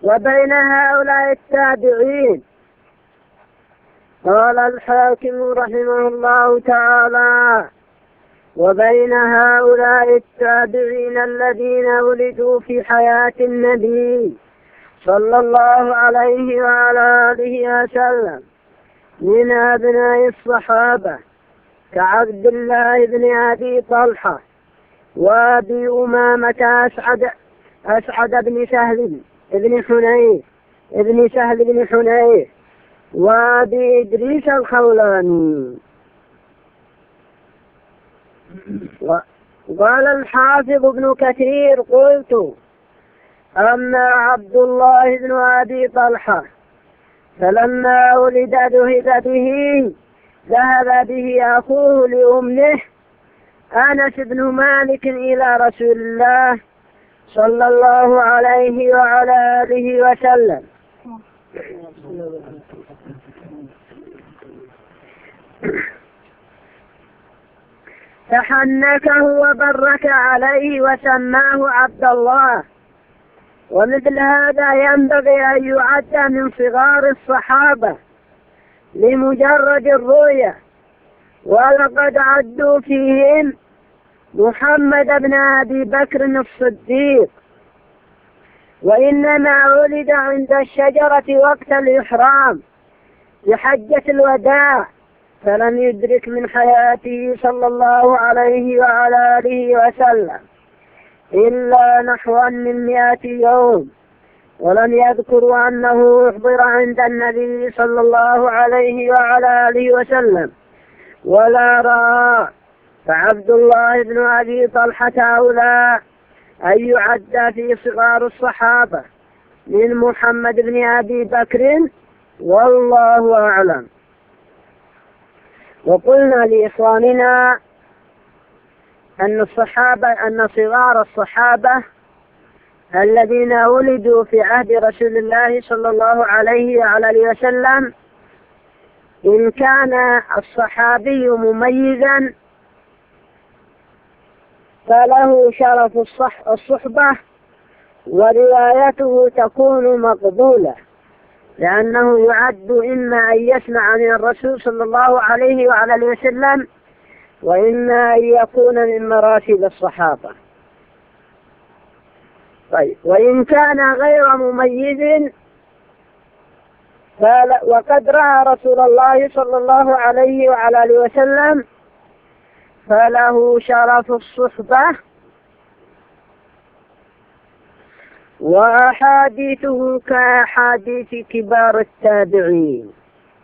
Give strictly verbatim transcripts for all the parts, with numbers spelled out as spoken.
وبين هؤلاء التابعين. قال الحاكم رحمه الله تعالى: وبين هؤلاء التابعين الذين ولدوا في حياة النبي صلى الله عليه وعلى آله وسلم من أبناء الصحابة كعبد الله بن أبي طلحة وأبي أمامة أسعد أسعد بن سهل بن حنيف ابن سهل بن حنيف وأبي إدريس الخولاني. قال الحافظ ابن كثير: قلت: أما عبد الله بن أبي طلحة فلما ولد ذهب به ذهب به أخوه لأمه أنس بن مالك إلى رسول الله صلى الله عليه وعلى آله وسلم فحنكه وبرك عليه وسماه عبد الله. ومثل هذا ينبغي أن يعد من صغار الصحابة لمجرد الرؤية، ولقد عدوا فيهم محمد بن أبي بكر الصديق، وإنما ولد عند الشجرة وقت الإحرام بحجة الوداع، فلم يدرك من حياته صلى الله عليه وعلى آله وسلم إلا نحو من مئة يوم، ولم يذكروا أنه أحضر عند النبي صلى الله عليه وعلى آله وسلم ولا رأى. فعبد الله بن أبي طلحة أولى أن يعد في صغار الصحابة من محمد بن أبي بكر، والله أعلم. وقلنا لإخواننا أن الصحابة أن صغار الصحابة الذين ولدوا في عهد رسول الله صلى الله عليه وعلى وسلم إن كان الصحابي مميزا فله شرف الصحبة وروايته تكون مقبولة، لأنه يعد إما أن يسمع من الرسول صلى الله عليه وعلى وسلم، وإما أن يكون من مراتب الصحابة. طيب، وإن كان غير مميز وقد رأى رسول الله صلى الله عليه وعلى وسلم فله شرف الصحبة، وأحاديثه كأحاديث كبار التابعين.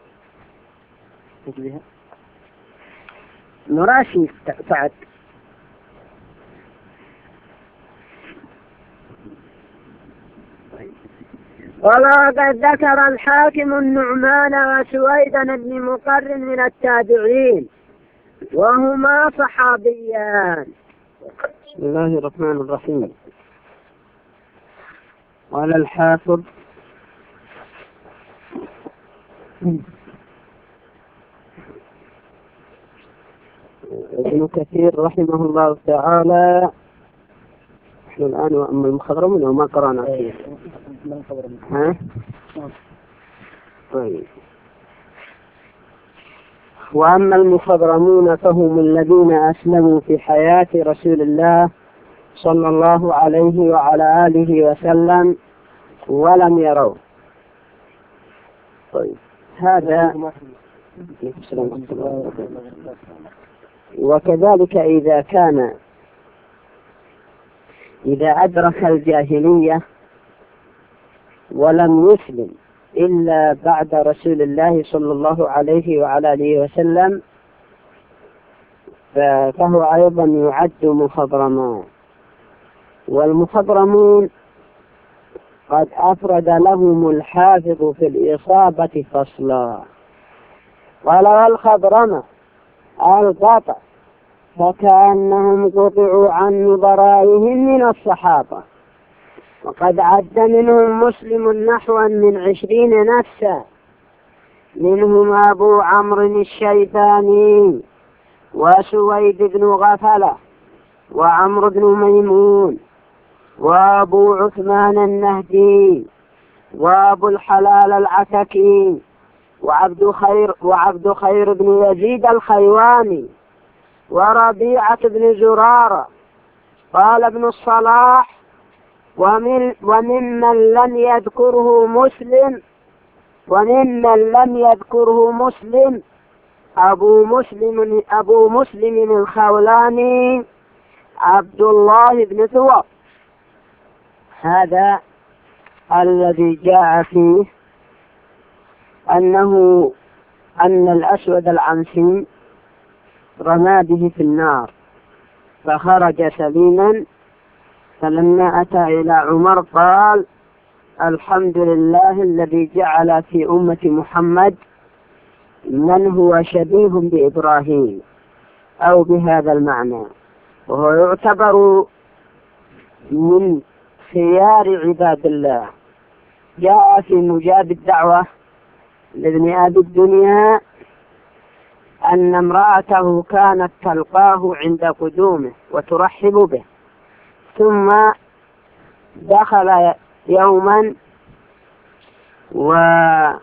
مراشي سعد. ولقد ذكر الحاكم النعمان وسويدا بن مقرن من التابعين وهما صحابيان. بسم الله الرحمن الرحيم. قال الحافظ ابن كثير رحمه الله تعالى: نحن الآن وأما المخضرمون وما قرأنا فيه. ها؟ طيب. وأما المخضرمون فهم الذين أسلموا في حياة رسول الله صلى الله عليه وعلى آله وسلم ولم يروا. طيب، هذا وكذلك إذا كان إذا أدرك الجاهلية ولم يسلم إلا بعد رسول الله صلى الله عليه وعلى آله وسلم فهو أيضا يعد مخضرما. والمخضرمون قد أفرد لهم الحافظ في الإصابة فصلا، قال: والخضرمة القطع فكأنهم قطعوا عن نظرائهم من الصحابة، وقد عد منهم مسلم نحوا من عشرين نفسا، منهم أبو عمرو الشيباني وسويد بن غفلة وعمرو بن ميمون وأبو عثمان النهدي وأبو الحلال العتكي وعبد خير وعبد خير بن يزيد الخيواني وربيعة بن زرارة. قال ابن الصلاح: ومن وممن لم يذكره مسلم وممن لم يذكره مسلم أبو مسلم أبو مسلم الخولاني عبد الله بن ثوب. هذا الذي جاء فيه أنه أن الأسود العنسي رمى به في النار فخرج سليما، فلما أتى إلى عمر قال: الحمد لله الذي جعل في أمة محمد من هو شبيه بإبراهيم، أو بهذا المعنى، وهو يعتبر من خيار عباد الله. جاء في مجاب الدعوة لابن أبي الدنيا أن امرأته كانت تلقاه عند قدومه وترحب به، ثم دخل يوما وسلم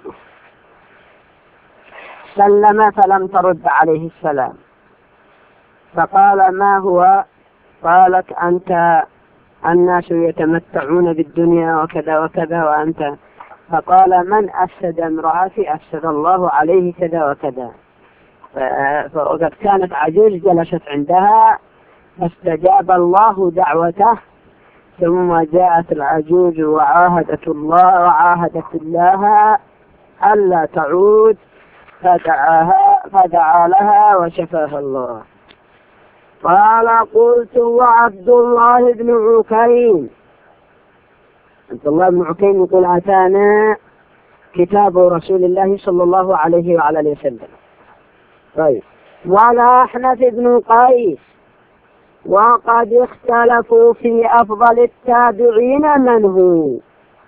فلم ترد عليه السلام، فقال: ما هو؟ قالت: أنت الناس يتمتعون بالدنيا وكذا وكذا وأنت. فقال: من أفسد امرأتي أفسد الله عليه كذا وكذا. فقد كانت عجوز جلست عندها فاستجاب الله دعوته، ثم جاءت العجوز وعاهدت الله وعاهدت الله ألا تعود، فدعاها فدعا لها وشفاها الله. قال: قلت: وعبد الله بن عكيم. عبد الله بن عكيم يقول: أتانا كتاب رسول الله صلى الله عليه وعلى اله وسلم. طيب. والأحنف بن قيس. وقد اختلفوا في أفضل التابعين من هو،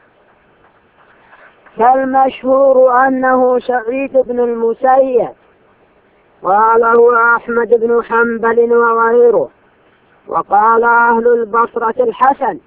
فالمشهور أنه سعيد بن المسيب، قاله أحمد بن حنبل وغيره. وقال أهل البصرة الحسن،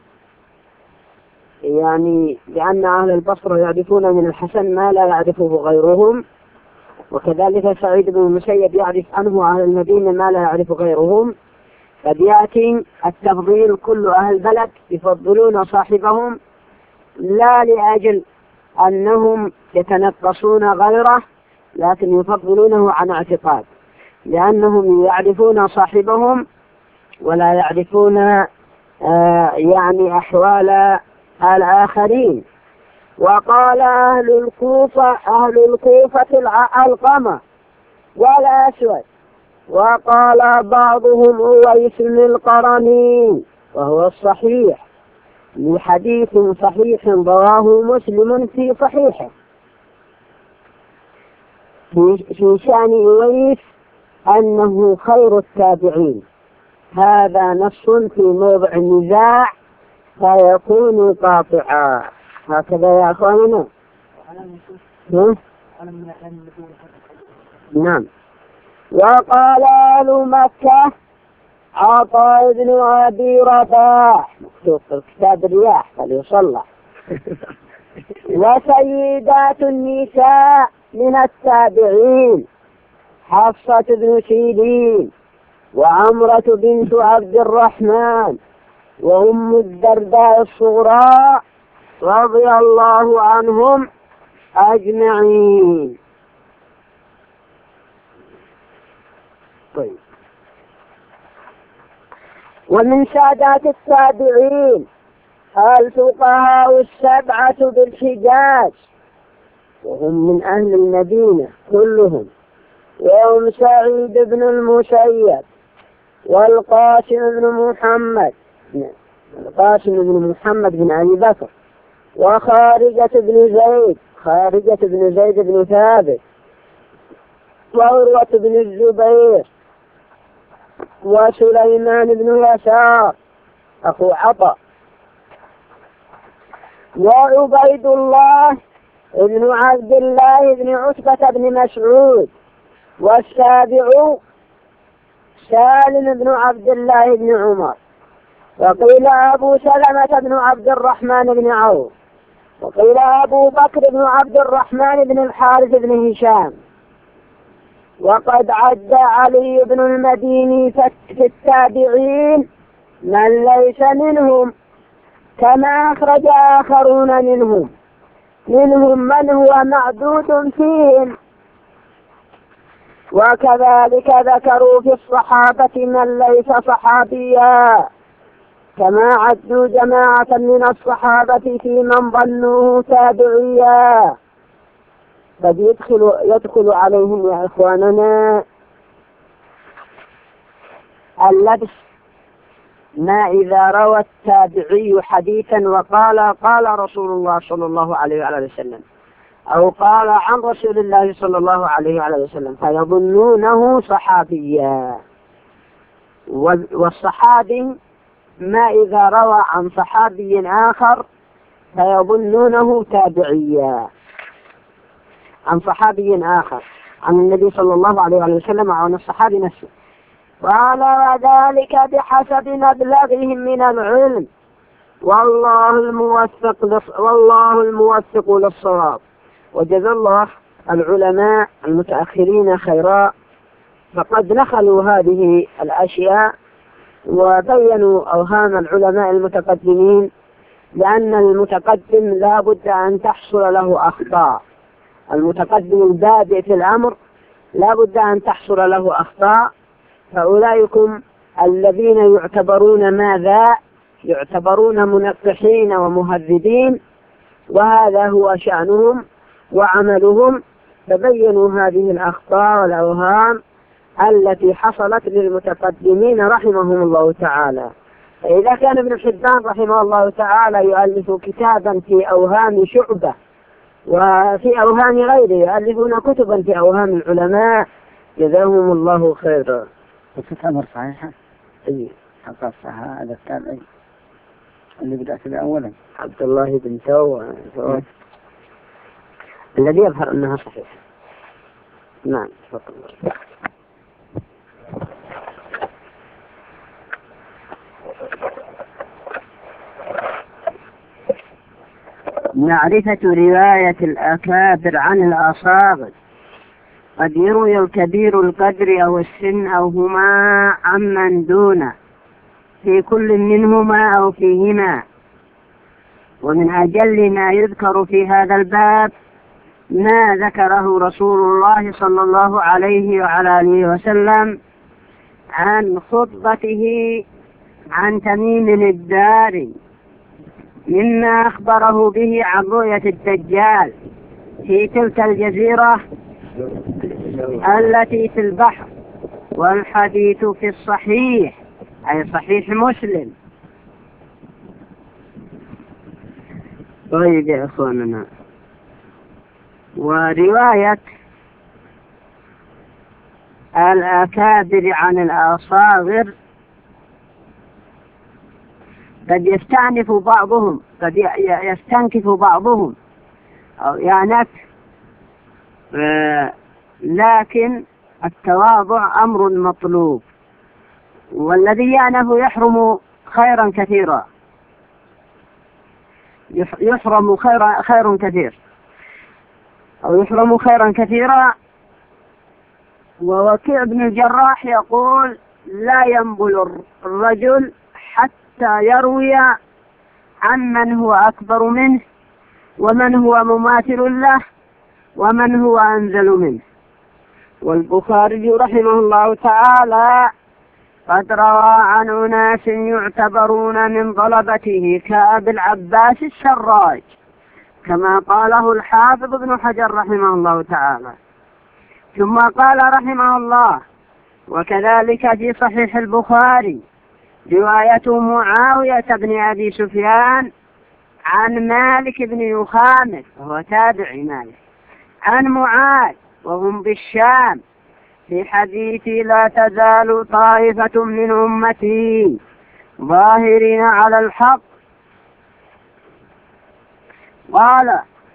يعني لأن أهل البصرة يعرفون من الحسن ما لا يعرفه غيرهم، وكذلك سعيد بن المسيب يعرف عنه أهل المدينة ما لا يعرف غيرهم، فبيأتي التفضيل. كل أهل البلد يفضلون صاحبهم لا لأجل أنهم يتنقصون غيره، لكن يفضلونه عن اعتقاد، لأنهم يعرفون صاحبهم ولا يعرفون آه يعني أحوال الآخرين. وقال أهل الكوفة أهل الكوفة العلقمة والأسود. وقال بعضهم أويس بن القرني، وهو الصحيح لحديث صحيح رواه مسلم في صحيحه في شأن أويس أنه خير التابعين. هذا نص في موضع النزاع فيكون قاطعا. هكذا يا أخواننا. نعم. وقال أهل مكة عطاء بن أبي رباح، مكتوب في كتاب الرياح فليصلح. وسيدات النساء من التابعين حفصة بن سيرين وعمرة بنت عبد الرحمن وأم الدرداء الصغرى رضي الله عنهم أجمعين. طيب. ومن سادات التابعين الفقهاء السبعة بالحجاز، وهم من أهل المدينة كلهم، وهم سعيد بن المسيب والقاسم بن محمد القاسم بن محمد بن أبي بكر، وخارجة بن زيد خارجة بن زيد بن ثابت، وعروة بن الزبير، وسليمان بن يسار أخو عطاء، وعبيد الله بن عبد الله بن عتبة بن مسعود، والسابع سالم بن عبد الله بن عمر، وقيل أبو سلمة بن عبد الرحمن بن عوف، وقيل أبو بكر بن عبد الرحمن بن الحارث بن هشام. وقد عد علي بن المديني في التابعين من ليس منهم، كما أخرج آخرون منهم منهم من هو معدود فيهم. وكذلك ذكروا في الصحابة من ليس صحابيا، كما عدوا جماعة من الصحابة في من ظنوه تابعيا. قد يدخل, يدخل عليهم يا إخواننا اللبس ما إذا روى التابعي حديثا وقال قال رسول الله صلى الله عليه وعلى وسلم، أو قال عن رسول الله صلى الله عليه وعلى وسلم، فيظنونه صحابيا. والصحابي ما إذا روى عن صحابي آخر فيظنونه تابعيا عن صحابي آخر عن النبي صلى الله عليه وسلم عن الصحابي نفسه. قال وذلك بحسب مبلغهم من العلم، والله الموفق والله الموفق للصواب. وجزى الله العلماء المتأخرين خيرا، فقد نخلوا هذه الأشياء وبينوا أوهام العلماء المتقدمين، لأن المتقدم لا بد أن تحصل له أخطاء. المتقدم البادئ في الأمر لا بد أن تحصل له أخطاء. فأولئكم الذين يعتبرون ماذا؟ يعتبرون منقحين ومهذبين، وهذا هو شأنهم وعملهم، فبينوا هذه الأخطاء والأوهام التي حصلت للمتقدمين رحمهم الله تعالى. فإذا كان ابن حبان رحمه الله تعالى يؤلف كتابا في أوهام شعبة وفي أوهام غيره، يؤلفون كتبا في أوهام العلماء، جزاهم الله خيرا. الأمر صحيحة؟ أي حقصها هذا التابعي اللي بدأت بأولا عبد الله بن تو الذي يظهر أنها صحيحة. نعم تفضل. معرفة رواية الأكابر عن الأصاغر. قد يروي الكبير القدر أو السن أو هما عمن دونه في كل منهما أو فيهما. ومن أجل ما يذكر في هذا الباب ما ذكره رسول الله صلى الله عليه وعلى آله وسلم عن خطبته عن تميم الداري، مما أخبره به عن رؤية الدجال في تلك الجزيرة التي في البحر، والحديث في الصحيح أي صحيح مسلم. طيب يا أخواننا، ورواية الأكابر عن الأصاغر قد يستعنف بعضهم، قد يستنكف بعضهم أو يعنف، لكن التواضع أمر مطلوب، والذي يعنف يحرم خيرا كثيرا، يحرم خير, خير كثير أو يحرم خيرا كثيرا. ووكيع بن الجراح يقول لا ينبل الرجل حتى يروي عن من هو أكبر منه ومن هو مماثل له ومن هو أنزل منه. والبخاري رحمه الله تعالى قد روى عن أناس يعتبرون من ضلبته كأبي العباس السراج، كما قاله الحافظ ابن حجر رحمه الله تعالى. ثم قال رحمه الله وكذلك في صحيح البخاري رواية معاوية بن أبي سفيان عن مالك بن يخامس وهو تابعي مالك عن معاذ وهم بالشام في حديث لا تزال طائفة من أمتي ظاهرين على الحق. قال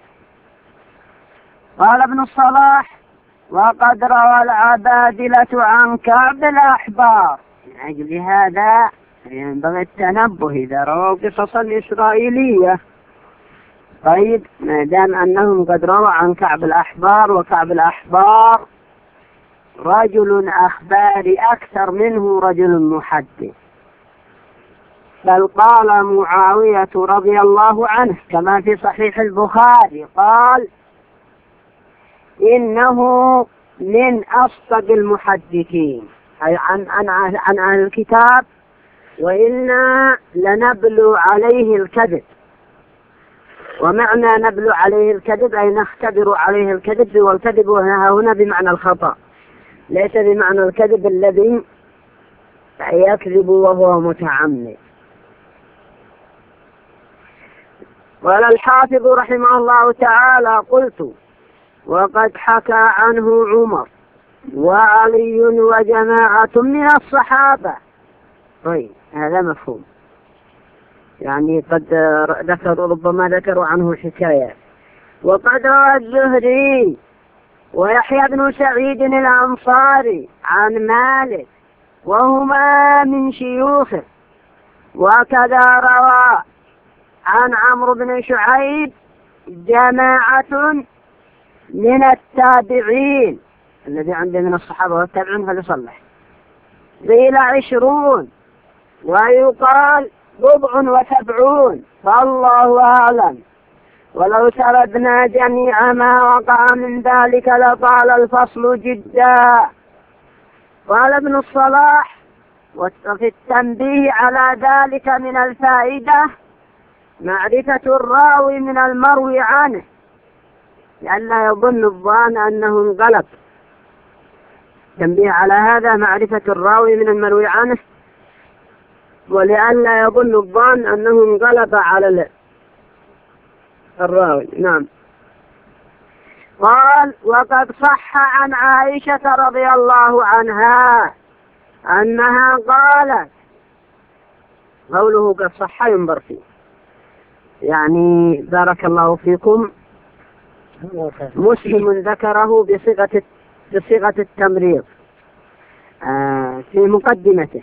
قال ابن الصلاح وقد روى العبادلة عن كعب الأحبار. من أجل هذا ينبغي التنبه إذا رووا قصصا إسرائيلية طيب ما دام أنهم قد روى عن كعب الأحبار، وكعب الأحبار رجل أخباري أكثر منه رجل محدث، بل قال معاوية رضي الله عنه كما في صحيح البخاري قال إنه من أصدق المحدثين، أي عن, عن, عن أهل الكتاب، وإنا لنبلو عليه الكذب. ومعنى نبلو عليه الكذب أي نختبر عليه الكذب، والكذب هنا بمعنى الخطأ، ليس بمعنى الكذب الذي يكذب وهو متعمد. قال الحافظ رحمه الله تعالى قلت وقد حكى عنه عمر وعلي وجماعة من الصحابة. طيب هذا مفهوم، يعني قد ذكروا ربما ذكروا عنه حكايات. وقد روى الزهري ويحيى بن سعيد الأنصاري عن مالك وهما من شيوخه، وكذا روى عن عمرو بن شعيب جماعة من التابعين، الذي عنده من الصحابة والتابعين فليصلح، قيل عشرون ويقال بضع وسبعون فالله أعلم، ولو سردنا جميع ما وقع من ذلك لطال الفصل جدا. قال ابن الصلاح وفي التنبيه على ذلك من الفائدة معرفة الراوي من المروي عنه، لئلا يظن الظان أنه انقلب. تنبيه على هذا معرفة الراوي من المروي عنه، ولئلا يظن الظان أنه انقلب على الراوي. نعم. قال وقد صح عن عائشة رضي الله عنها أنها قالت، قوله قد صح ينظر فيه، يعني بارك الله فيكم مسلم ذكره بصيغة بصيغة التمريض في مقدمته،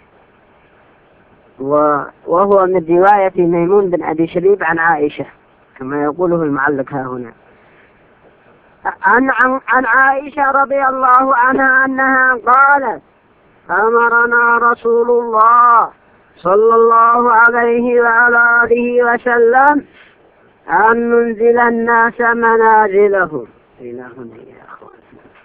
وهو من رواية ميمون بن أبي شبيب عن عائشة كما يقوله المعلق ها هنا. عن, عن عائشة رضي الله عنها أنها قالت أمرنا رسول الله صلى الله عليه وعلى آله وسلم أن ننزل الناس منازلهم. إلهنا يا أخوان.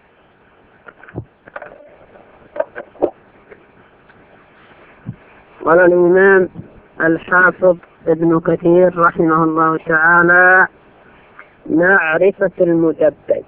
قال الإمام الحافظ ابن كثير رحمه الله تعالى معرفة المدبج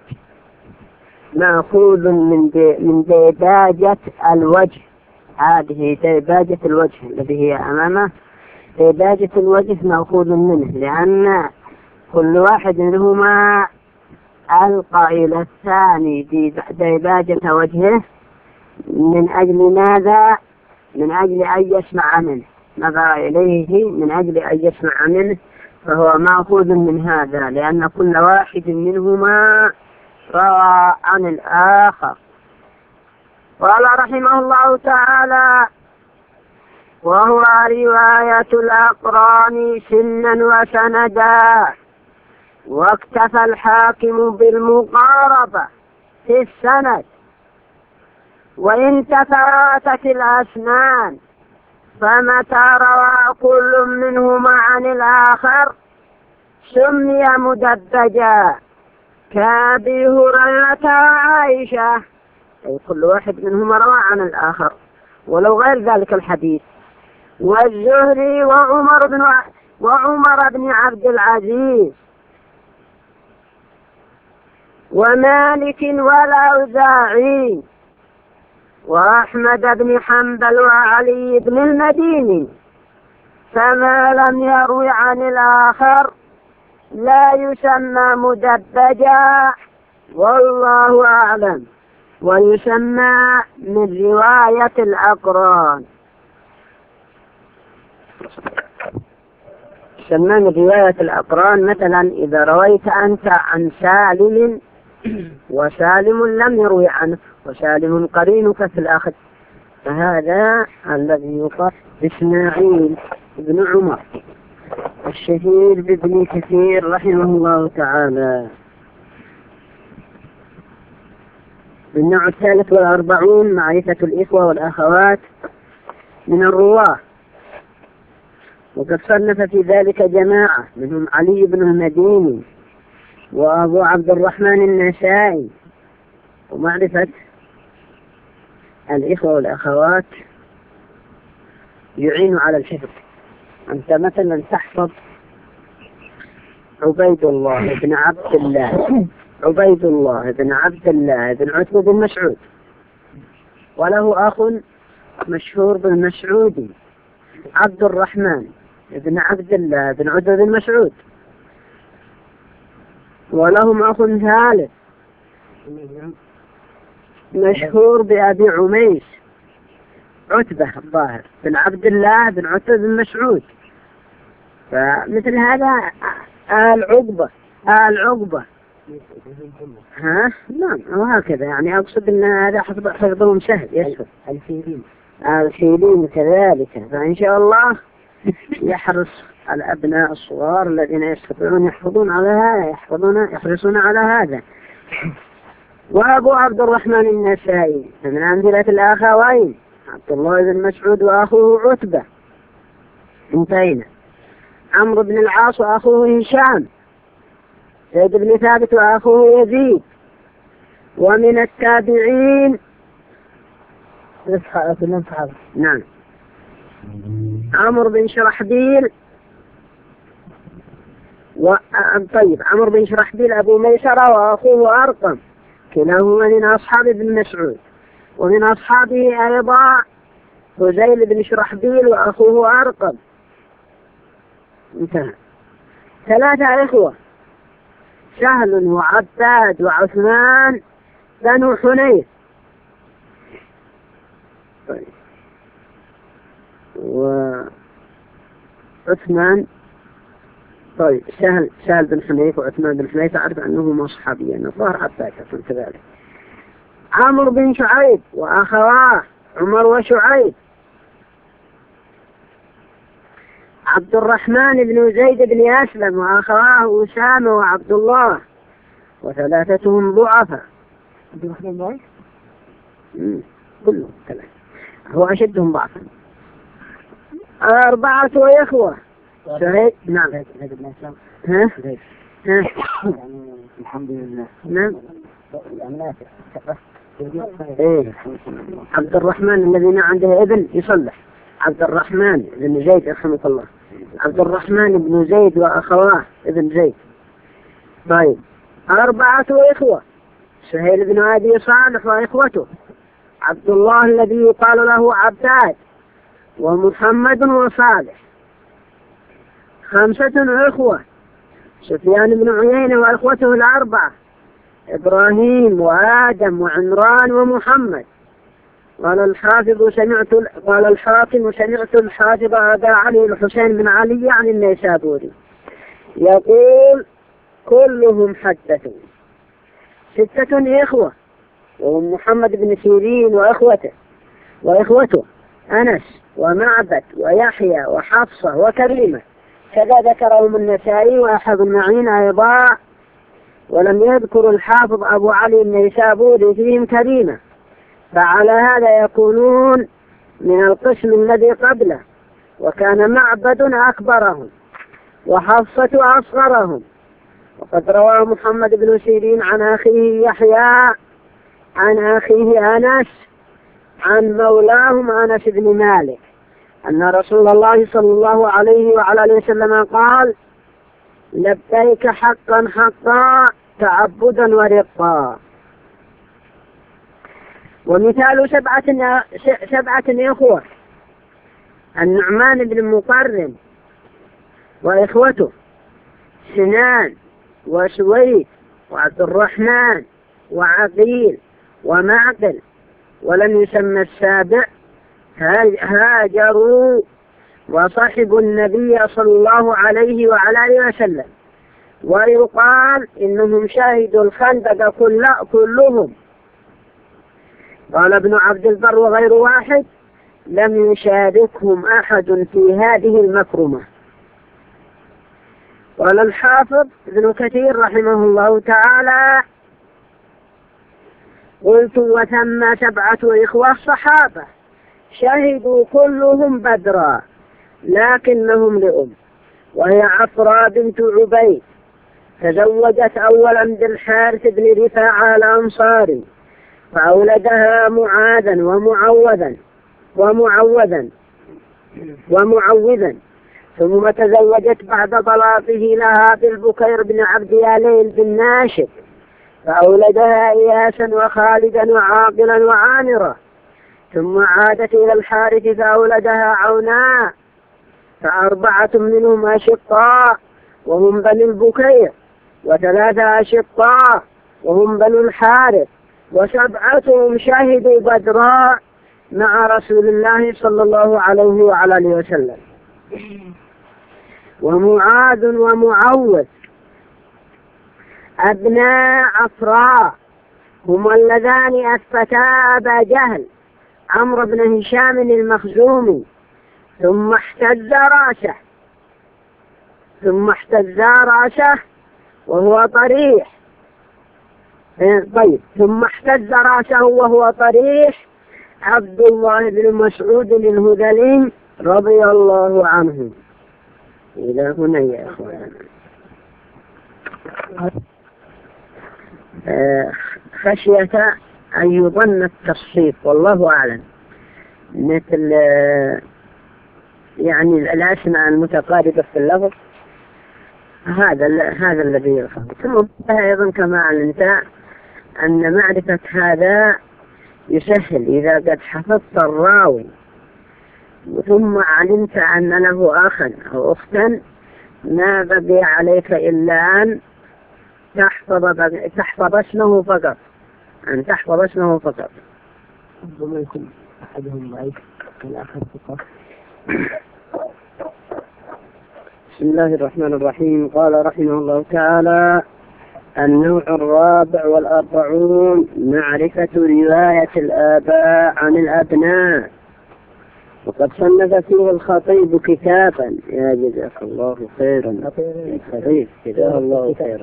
مأخوذ من من ديباجة الوجه، هذه ديباجة الوجه الذي هي أمامه، ديباجة الوجه مأخوذ منه، لأن كل واحد منهما ألقى إلى الثاني ديباجة وجهه من أجل ماذا؟ من أجل أن يسمع منه، نظر إليه من أجل أن يسمع منه، فهو مأخوذ من هذا، لأن كل واحد منهما روى عن الآخر. قال رحمه الله تعالى وهو رواية الأقران سنا وسندا، واكتفى الحاكم بالمقاربة في السند، وإن تفاوتت الأسنان فمتى روى كل منهما عن الآخر سمي مدبجا كأبي هريرة وعائشة، أي كل واحد منهما روى عن الآخر ولو غير ذلك الحديث، والزهري وعمر بن وعمر بن عبد العزيز ومالك والأوزاعي وأحمد بن حنبل وعلي بن المديني، فما لم يروي عن الآخر لا يسمى مدبجا والله أعلم، ويسمى من رواية الأقران. يسمى من رواية الأقران، مثلا إذا رويت أنت عن سالم وسالم لم يروي عنه وسالم قرينك في الآخر، فهذا الذي يقال إسماعيل بن عمر الشهير بابن كثير رحمه الله تعالى. النوع الثالث والأربعون معرفة الإخوة والأخوات من الرواة، وقد صنف في ذلك جماعة منهم علي بن المديني وأبو عبد الرحمن النسائي. ومعرفة الإخوة والأخوات يعين على الحفظ. أنت مثلا تحفظ عبيد الله بن عبد الله عبيد الله بن عبد الله بن عتبة بن مسعود، وله أخ مشهور بالمسعودي عبد الرحمن بن عبد الله بن عتبة بن مسعود، ولهم أخ ثالث مشهور بأبي عميس عتبة الظاهر بن عبد الله بن عتبة بن مسعود. فمثل هذا آل عقبة آل عقبة ها نعم وهكذا. يعني أقصد أن هذا حفظهم سهل يسهل. الفيلين الفيلين كذلك. فإن شاء الله يحرص الأبناء الصغار الذين يستطيعون يحفظون على هذا يحفظون يحرصون على هذا. وأبو عبد الرحمن النسائي من أمثلة الأخوين عبد الله بن مسعود وأخوه عتبة انتهينا. عمرو بن العاص وأخوه هشام، زيد بن ثابت وأخوه يزيد. ومن التابعين نعم عمرو بن شرحبيل و... طيب عمرو بن شرحبيل أبو ميسرة وأخوه أرقم كلاهما من أصحاب ابن مسعود. ومن أصحابه أيضا هزيل بن شرحبيل وأخوه أرقم انتهى. ثلاثة إخوة سهل وعباد وعثمان بنو حنيف. طيب. وعثمان طيب سهل سهل بن حنيف وعثمان بن حنيف أعرف أنهما صحابيان الظاهر عباد كذلك. عمرو بن شعيب وأخواه عمر وشعيب. عبد الرحمن بن زيد بن أسلم وأخواه أسامة وعبد الله، وثلاثتهم ضعفاء. عبد الرحمن ضعيف؟ كلهم ثلاثة، هو أشدهم ضعفا. أربعة إخوة سعيد نعم ها ها الحمد لله نعم إيه. عبد الرحمن الذي عنده ابن يصلح عبد الرحمن بن زيد رحمه الله. عبد الرحمن بن زيد وأخواه ابن زيد. طيب أربعة إخوة سهيل بن أبي صالح وإخوته، عبد الله الذي يقال له عباد، ومحمد وصالح. خمسة إخوة سفيان بن عيينة وإخوته الأربعة، إبراهيم وآدم وعمران ومحمد. قال الحافظ سمعت قال الحاكم سمعت الحافظ أبا علي الحسين بن علي عن النيسابوري يقول كلهم حدثوا. ستة إخوة وهم محمد بن سيرين وإخوته وإخوته أنس ومعبد ويحيى وحفصة وكريمة، كذا ذكرهم النسائي وأحد المعين أيضا، ولم يذكر الحافظ أبو علي النيسابوري فيهم كريمة، فعلى هذا يكونون من القسم الذي قبله. وكان معبد أكبرهم وحفصة أصغرهم. وقد روى محمد بن سيرين عن أخيه يحيى عن أخيه أنس عن مولاهم أنس بن مالك أن رسول الله صلى الله عليه وعلى آله وسلم قال لبيك حقا حقا تعبدا ورقا. ومثال سبعة سبعة إخوة النعمان بن مقرن وإخوته سنان وسويد وعبد الرحمن وعقيل ومعقل، ولم يسمى السابع هاجروا وصحبوا النبي صلى الله عليه وعلى آله وسلم، ويقال إنهم شاهدوا الخندق كل كلهم. قال ابن عبد البر وغير واحد لم يشاركهم أحد في هذه المكرمة. قال الحافظ ابن كثير رحمه الله تعالى: قلت: وثم سبعة إخوة صحابة شهدوا كلهم بدرا لكنهم لأم، وهي عفراء بنت عبيد، تزوجت أولا بالحارث بن رفاعة الأنصاري فأولدها معاذا ومعوذا ومعوذا ومعوذا ثم تزوجت بعد طلاقه لها بالبكير بن عبد ياليل بن ناشد فأولدها إياسا وخالدا وعاقلا وعامرة، ثم عادت إلى الحارث فأولدها عوناء، فأربعة منهم أشقاء وهم بني البكير، وثلاثة أشقاء وهم بنو الحارث، وسبعتهم شهدوا بدرا مع رسول الله صلى الله عليه وعلى آله وسلم. ومعاذ ومعوذ أبناء عفراء هما اللذان أثبتا أبا جهل عمرو بن هشام المخزومي، ثم احتز راسه ثم احتز راسه وهو طريح طيب ثم احتز راسه وهو طريح عبد الله بن مسعود الهذلي رضي الله عنه. إلى هنا يا أخوان. خشية أن يظن التصحيف والله أعلم، مثل يعني الأسماء المتقاربة في اللفظ، هذا هذا الذي يفهم. ثم أيضا كما علمت أن معرفة هذا يسهل إذا قد حفظت الراوي ثم علمت أن له أخا أو أختا، ما بقي عليك إلا أن تحفظ تحفظ اسمه فقط، أن تحفظ اسمه فقط. ربما يكون أحدهم ضعيف والآخر ثقة. بسم الله الرحمن الرحيم. قال رحمه الله تعالى: النوع الرابع والأربعون: معرفة رواية الآباء عن الأبناء. وقد صنف فيه الخطيب كتابا، يا جزاك الله خيرا الخطيب جزاه الله خيرا.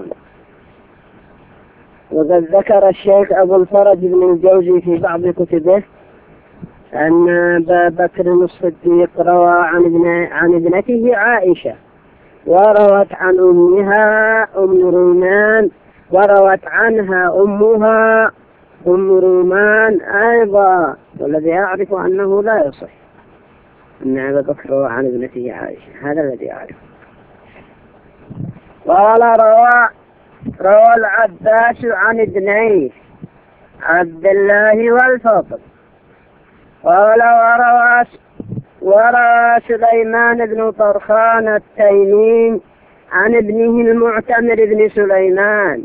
وقد ذكر الشيخ أبو الفرج بن الجوزي في بعض كتبه أن أبا بكر الصديق روى عن, ابن عن ابنته عائشة، وروت عن أمها أم رومان، وروت عنها أمها أم رومان أيضا، والذي أعرف أنه لا يصح أن أبا بكر روى عن ابنته عائشة، هذا الذي أعرف. قال: روى روى العباس عن ابنيه عبد الله والفضل. قال: وروى وروى سليمان بن طرخان التيمي عن ابنه المعتمر بن سليمان.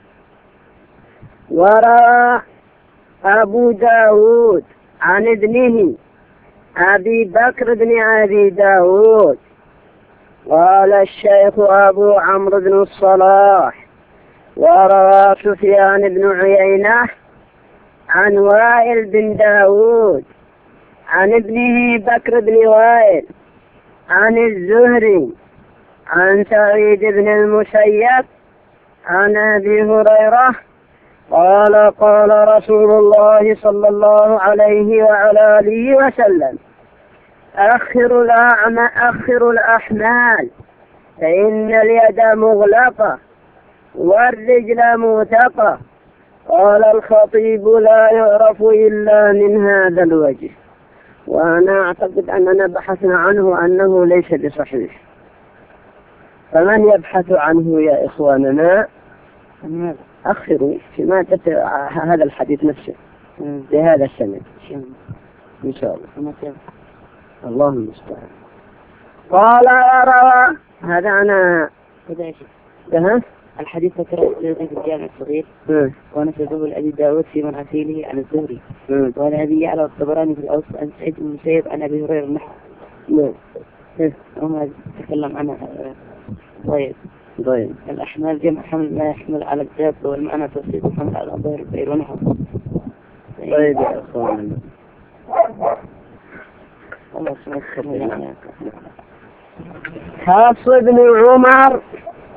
وروى أبو داود عن ابنه أبي بكر بن أبي داود. قال الشيخ أبو عمرو بن الصلاح: وروى سفيان بن عيينة عن وائل بن داود عن ابنه بكر بن وائل عن الزهري عن سعيد بن المسيب عن أبي هريرة قال: قال رسول الله صلى الله عليه وعلى آله وسلم: أخر الأعمى أخر الأحمال فإن اليد مغلقة والرجل موثقة. قال الخطيب: لا يعرف إلا من هذا الوجه. وأنا أعتقد أننا بحثنا عنه أنه ليس بصحيح، فمن يبحث عنه يا إخواننا أخروا في مادة هذا الحديث نفسه بهذا السنة إن شاء الله. اللهم المستعان. قال: وروى هذا أنا ده الحديث ذكره في الجامع الصغير ونسبه لأبي داود في مراسيله عن الزهري، والذي يعلى الطبراني في الأوسط عن سعيد بن المسيب عن أبي هريرة النحو وما تكلم عنها. طيب طيب الأحمال جمع حمل ما يحمل على الدابة، والمعنى تصيب حمل على ظهر البئر ونحو. طيب يا أخوان، الله سبحانه وتعالى. حفص بن عمر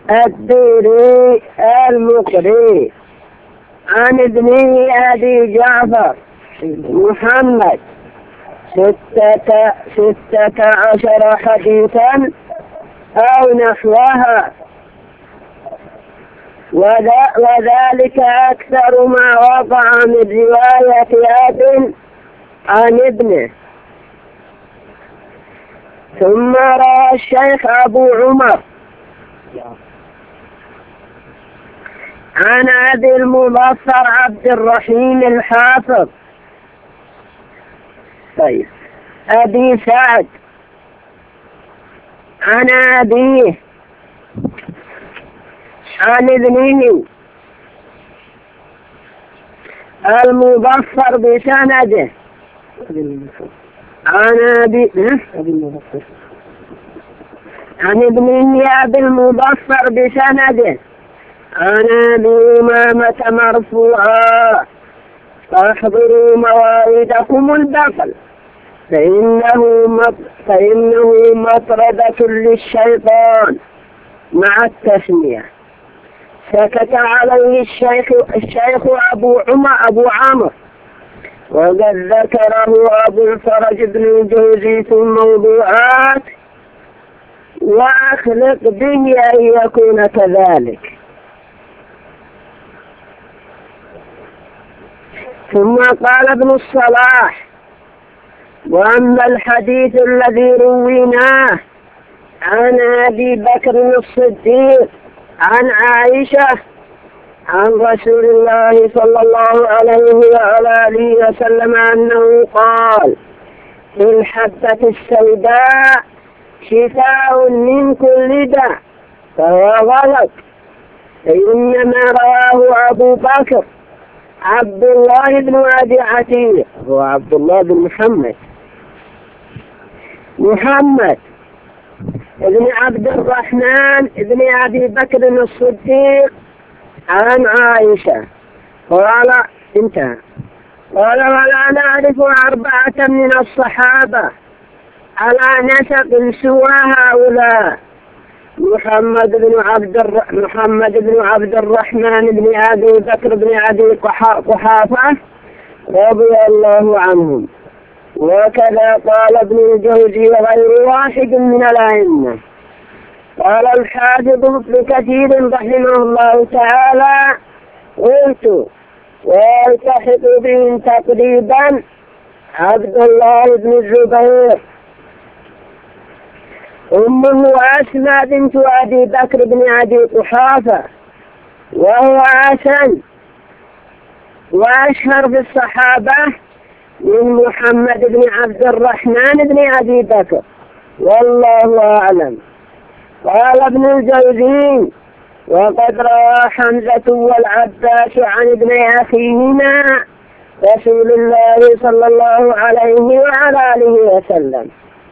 الدوري المقري عن ابنه أبي جعفر محمد ستة, ستة عشر حديثا أو نحوها، وذلك أكثر ما وقع من رواية أب عن ابنه. ثم روى الشيخ أبو عمر عن أبي المظفر عبد الرحيم الحافظ طيب أبي سعد عن أبيه عن ابنه المظفر بسنده عن أبي عن ابنه أبي المظفر بسنده عن أبي أمامة مرفوعا: فاحضروا موائدكم البخل فإنه فإنه مطردة للشيطان مع التسمية. سكت عليه الشيخ الشيخ أبو عمر أبو عمرو، وقد ذكره أبو الفرج بن الجوزي في الموضوعات، وأخلق به أن يكون كذلك. ثم قال ابن الصلاح: وأما الحديث الذي رويناه عن أبي بكر الصديق عن عائشة عن رسول الله صلى الله عليه وعلى آله وسلم أنه قال: في الحبة السوداء شفاء من كل داء، فهو غلط، فإنما رواه أبو بكر عبد الله بن أبي عتيق، هو عبد الله بن محمد محمد ابن عبد الرحمن ابن أبي بكر الصديق عن عائشة قال انتهى. قال: ولا نعرف أربعة من الصحابة على نسق سوى هؤلاء: محمد بن عبد الر... محمد بن عبد الرحمن بن أبي بكر بن أبي قحافة رضي الله عنهم. وكذا قال ابن الجوزي وغير واحد من الأئمة. قال الحافظ ابن كثير رحمه الله تعالى: قلت ويلتحق بهم تقريبا عبد الله بن الزبير، أمه أسماء بنت أبي بكر بن أبي قحافة، وهو أحسن وأشهر في الصحابة من محمد بن عبد الرحمن بن أبي بكر، والله أعلم. قال ابن الجوزي: وقد روى حمزة والعباس عن ابن أخيهما رسول الله صلى الله عليه وعلى آله وسلم.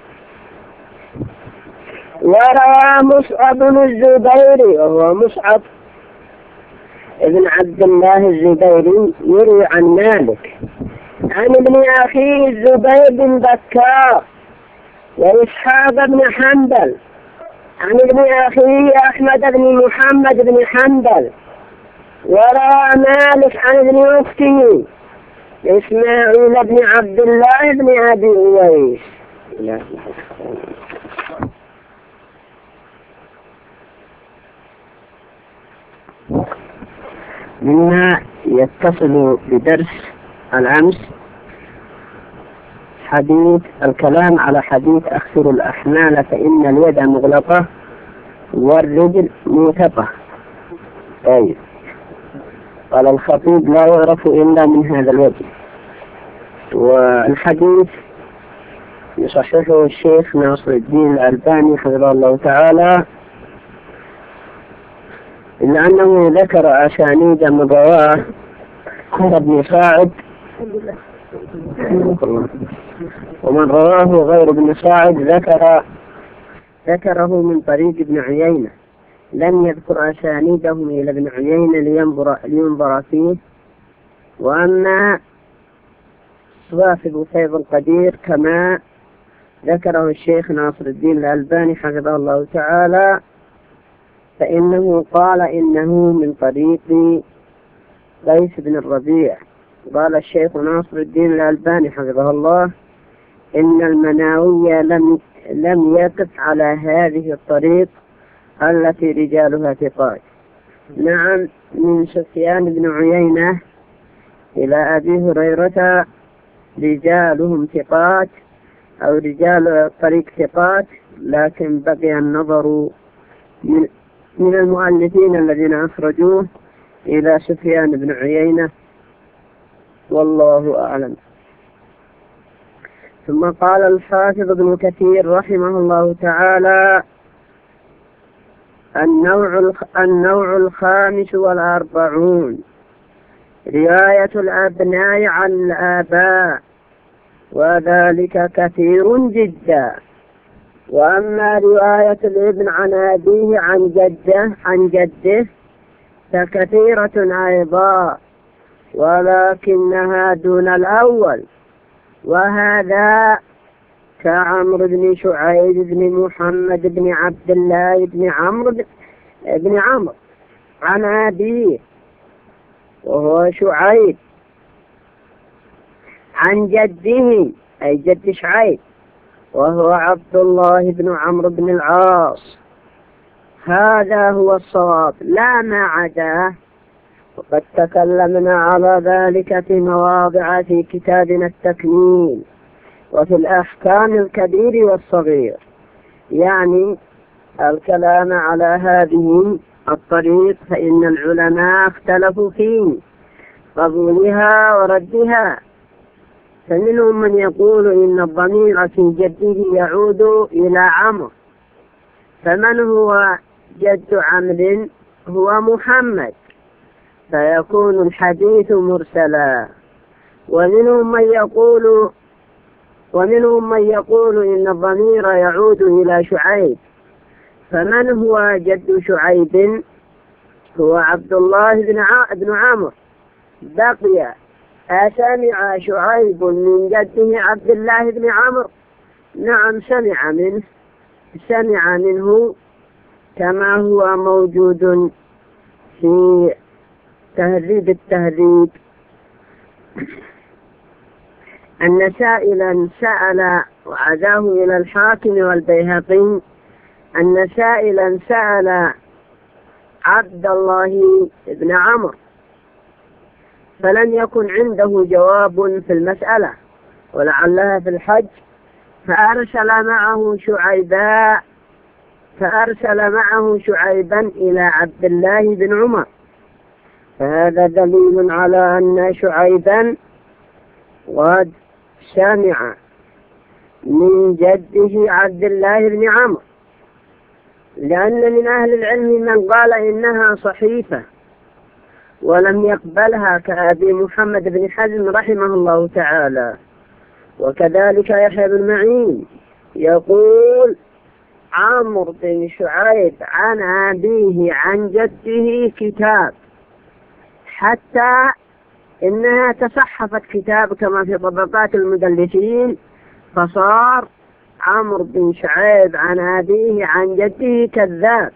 وروى مصعب بن الزبير، وهو مصعب ابن عبد الله الزبيري، يروي عن مالك عن ابن أخيه الزبير بن بكار وإسحاق بن حنبل عن ابن أخيه أحمد بن محمد بن حنبل. وروى مالك عن ابن أخته إسماعيل بن عبد الله بن أبي أويس. مما يتصل بدرس الأمس حديث الكلام على حديث أخسر الأحمال فإن اليد مغلقة والرجل موثقة. طيب، قال الخطيب: لا يعرف إلا من هذا الوجه. والحديث يصححه الشيخ ناصر الدين الألباني حفظه الله تعالى، إلا أنه ذكر أسانيد من رواه ابن ساعد ومن رواه غير ابن ساعد ذكر ذكره من طريق ابن عيينة، لم يذكر أسانيدهم إلى ابن عيينة لينظر, لينظر فيه. وأما صافي فيض القدير كما ذكره الشيخ ناصر الدين الألباني حفظه الله تعالى فإنه قال إنه من طريق قيس بن الربيع. قال الشيخ ناصر الدين الألباني حفظه الله إن المناوي لم لم يقف على هذه الطريق التي رجالها ثقات. نعم، من سفيان بن عيينة إلى أبي هريرة رجالهم ثقات أو رجال الطريق ثقات، لكن بقي النظر من, من المؤلفين الذين أخرجوه إلى سفيان بن عيينة، والله أعلم. ثم قال الحافظ ابن كثير رحمه الله تعالى: النوع النوع الخامس والأربعون رواية الأبناء عن الآباء، وذلك كثير جدا. وأما رواية الابن عن أبيه عن جده عن جده فكثيرة أيضا، ولكنها دون الأول، وهذا كعمرو بن شعيب بن محمد بن عبد الله بن عمرو بن عمرو عن أبيه وهو شعيب عن جده أي جد شعيب وهو عبد الله بن عمرو بن العاص. هذا هو الصواب لا ما عداه، وقد تكلمنا على ذلك في مواضع في كتابنا التكميل وفي الأحكام الكبير والصغير، يعني الكلام على هذه الطريق، فإن العلماء اختلفوا في قبولها وردها. فمنهم من يقول إن الضمير في جده يعود إلى عمرو، فمن هو جد عمرو هو محمد، فيكون الحديث مرسلا. ومنهم من يقول ومنهم من يقول إن الضمير يعود إلى شعيب، فمن هو جد شعيب هو عبد الله بن عمرو. بقي أسمع شعيب من جده عبد الله بن عمرو؟ نعم، سمع منه سمع منه كما هو موجود في تهذيب التهذيب أن سائلا سأل وعزاه إلى الحاكم والبيهقي أن سائلا سأل عبد الله بن عمرو فلم يكن عنده جواب في المسألة ولعلها في الحج، فأرسل معه شعيبا فأرسل معه شعيبا إلى عبد الله بن عمر. فهذا دليل على أن شعيبا قد سمع من جده عبد الله بن عمرو، لأن من أهل العلم من قال إنها صحيفة ولم يقبلها كأبي محمد بن حزم رحمه الله تعالى. وكذلك يحيى بن معين يقول عمرو بن شعيب عن أبيه عن جده كتاب، حتى إنها تصحفت كتاب كما في طبقات المدلسين، فصار عمرو بن شعيب عن أبيه عن جده كذاب.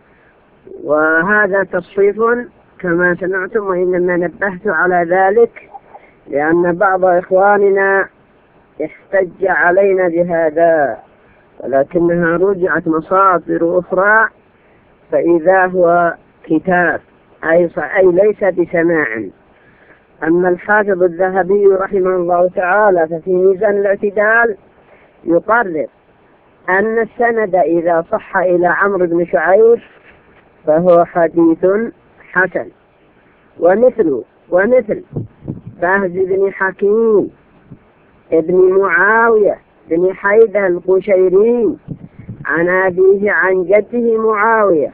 وهذا تصحيف كما سمعتم، وإنما نبهت على ذلك لأن بعض إخواننا احتج علينا بهذا، ولكنها رجعت مصادر أخرى فإذا هو كتاب أي, أي ليس بسماع. أما الحافظ الذهبي رحمه الله تعالى ففي ميزان الاعتدال يقرر أن السند إذا صح إلى عمرو بن شعيب فهو حديث حسن. ومثل ومثل بهز بن حكيم ابن معاوية بن حيدة القشيري عن أبيه عن جده معاوية.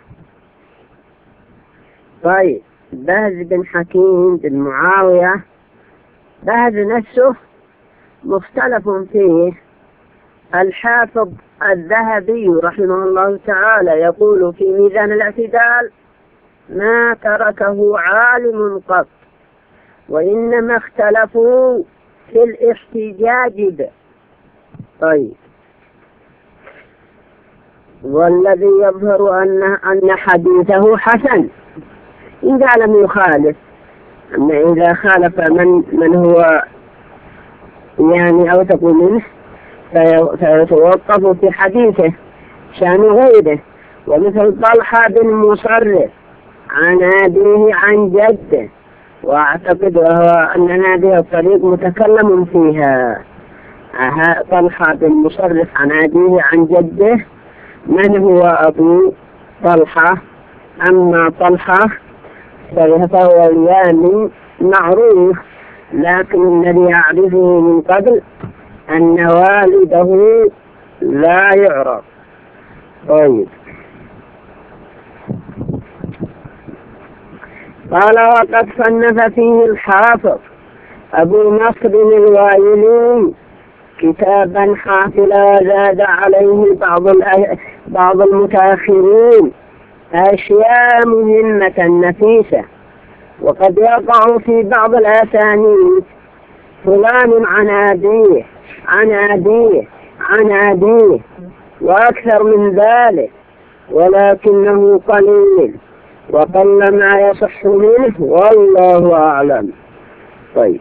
طيب، بهز بن حكيم بن معاوية، بهز نفسه مختلف فيه. الحافظ الذهبي رحمه الله تعالى يقول في ميزان الاعتدال ما تركه عالم قط، وإنما اختلفوا في الاحتجاج به. طيب، والذي يظهر أن أن حديثه حسن إذا لم يخالف. أما إذا خالف من من هو يعني أوثق منه فيتوقف في حديثه شأن غيره. ومثل طلحة بن مصرف عن أبيه عن جده، وأعتقد وهو أن هذه الطريق متكلم فيها. طلحة بن مصرف عن أبيه عن جده، من هو أبو طلحة؟ أما طلحة فهو اليامي معروف، لكن الذي يعرفه من قبل أن والده لا يعرف. طيب، قال وقد صنف فيه الحافظ أبو نصر الوايلي كتابا حافلا زاد عليه بعض بعض المتأخرين أشياء مهمة نفيسة، وقد يقع في بعض الأسانيد فلان عن أبيه عن أبيه عن أبيه وأكثر من ذلك، ولكنه قليل وقل ما يصح منه والله أعلم. طيب،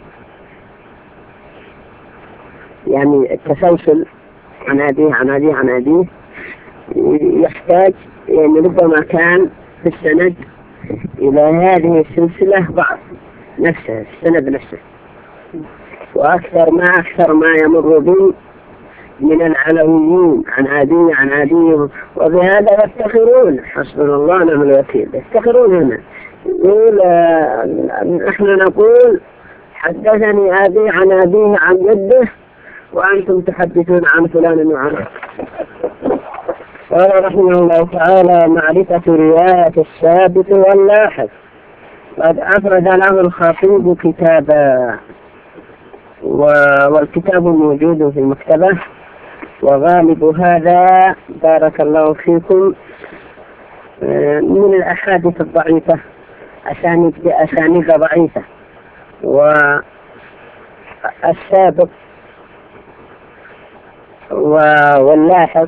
يعني التسلسل عن أبيه عن أبيه عن أبيه يحتاج يعني ربما كان في السند إلى هذه السلسلة بعض نفسه السند نفسه، وأكثر ما أكثر ما يمر به من العلويين عن أبيه عن أبيه، وبهذا يفتخرون. حسبنا الله ونعم الوكيل. يفتخرون هنا، يقول نحن نقول حدثني أبي عن أبيه عن جده وأنتم تحدثون عن فلان وعن. قال رحمه الله تعالى: معرفة رواية الثابت واللاحق. قد أفرد له الخطيب كتابا، والكتاب موجود في المكتبة، وغالب هذا بارك الله فيكم من الأحاديث الضعيفة، أسانيد بأسانيد ضعيفة. والسابق واللاحق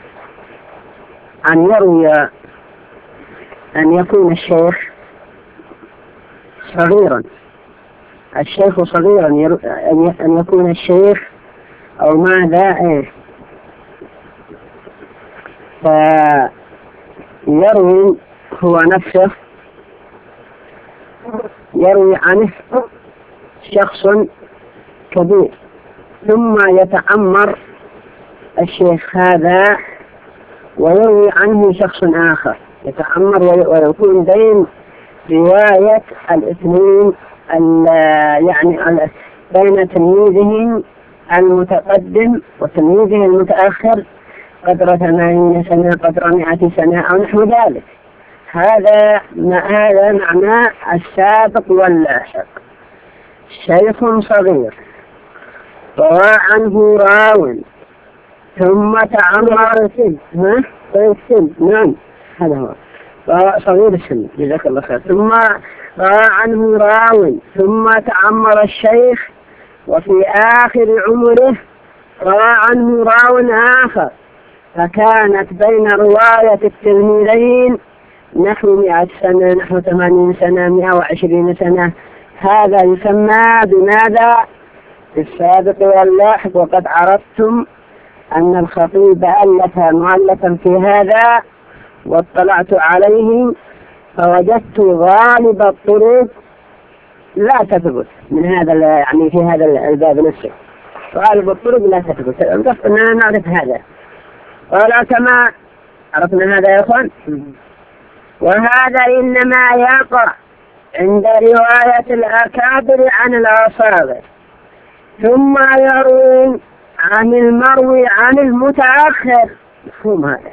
أن يروي أن يكون الشيخ صغيرا الشيخ صغيرا أن يكون الشيخ أو ماذا إيه فيروي هو نفسه يروي عنه شخص كبير، ثم يتأمر الشيخ هذا ويروي عنه شخص آخر، يتأمر ويكون بين رواية الاثنين يعني بين تلميذه المتقدم وتلميذه المتأخر قدر ثمانين سنة قدر مئة سنة أو نحو ذلك. هذا هذا معنى السابق واللاحق. شيخ صغير روى عنه راو ثم تعمر السن ها السن نعم هذا هو صغير السن جزاك الله خير. ثم روى عنه راو ثم تعمر الشيخ، وفي آخر عمره روى عنه راو آخر، فكانت بين رواية التلميذين نحو مئة سنة نحو ثمانين سنة مئة وعشرين سنة. هذا يسمى بماذا؟ السابق واللاحق. وقد عرفتم أن الخطيب ألف مؤلفا في هذا واطلعت عليه فوجدت غالب الطرق لا تثبت من هذا يعني في هذا الباب نفسه، غالب الطرق لا تثبت. القصد أننا نعرف هذا، ولا كما عرفنا هذا يا أخوان. وهذا إنما يقع عند رواية الأكابر عن الأصابع، ثم يروي عن المروي عن المتأخر. مفهوم هذا؟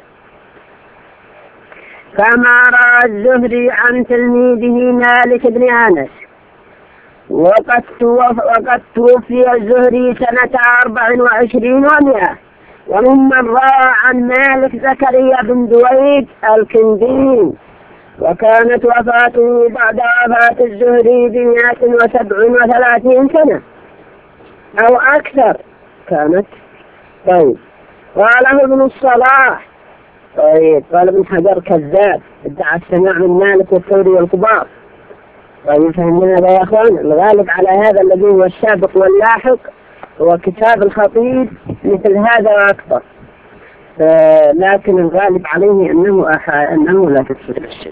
كما رأى الزهري عن تلميذه مالك بن أنس، وقد توفي الزهري سنة أربع وعشرين ومئة. وممن رأى عن مالك زكريا بن دويد الكندي، وكانت وفاته بعد وفاة الزهري بمئة وسبع وثلاثين سنة أو أكثر كانت. طيب، قاله ابن الصلاح طيب قال ابن حجر كذاب ادعى السماع من مالك والثوري والكبار. طيب فهمنا هذا يا أخوان. الغالب على هذا الذي هو السابق واللاحق هو كتاب الخطيب مثل هذا وأكثر، لكن الغالب عليه أنه أخا أنه لا تفسر السنة.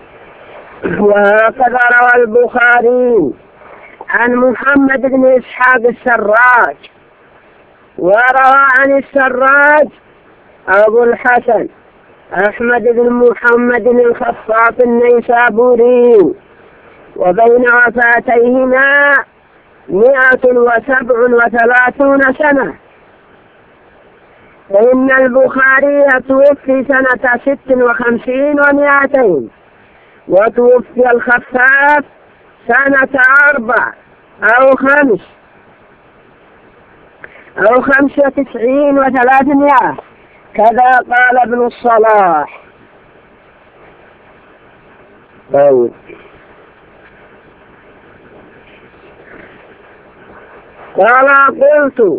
وهكذا روى البخاري عن محمد بن إسحاق السراج، وروى عن السراج أبو الحسن أحمد بن محمد الخفاف النيسابوري، وبين وفاتيهما مئة وسبع وثلاثون سنة، فإن البخاري توفي سنة ست وخمسين ومئتين، وتوفي الخفاف سنة أربع أو خمس أو خمس وتسعين وثلاثمائة، كذا قال ابن الصلاح. طيب قال قلت